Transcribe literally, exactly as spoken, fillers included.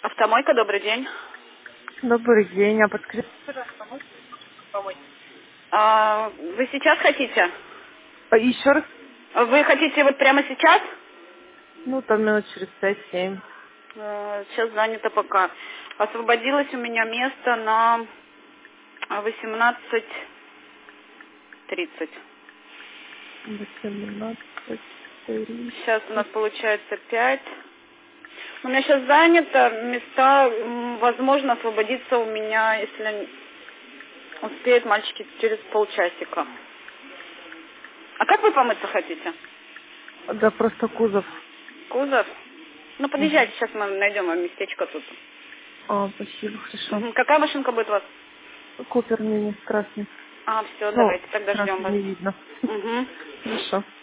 Автомойка, добрый день. Добрый день, а подскажите, А, вы сейчас хотите? а еще раз, Вы хотите вот прямо сейчас? ну, там минут через пять-семь. Э, Сейчас занято пока. Освободилось у меня место на восемнадцать тридцать. восемнадцать, три. Сейчас у нас получается пять. У меня сейчас занято. Места, м, возможно, освободиться у меня, если успеют мальчики, через полчасика. А как вы помыться хотите? Да, просто кузов. Кузов? Ну, Мгм. подъезжайте, сейчас мы найдем вам местечко тут. А, спасибо, хорошо. Мгм. Какая машинка будет у вас? Купер мини красный. А, все, Ну, давайте, тогда ждем красный вас. не видно. Угу. Хорошо.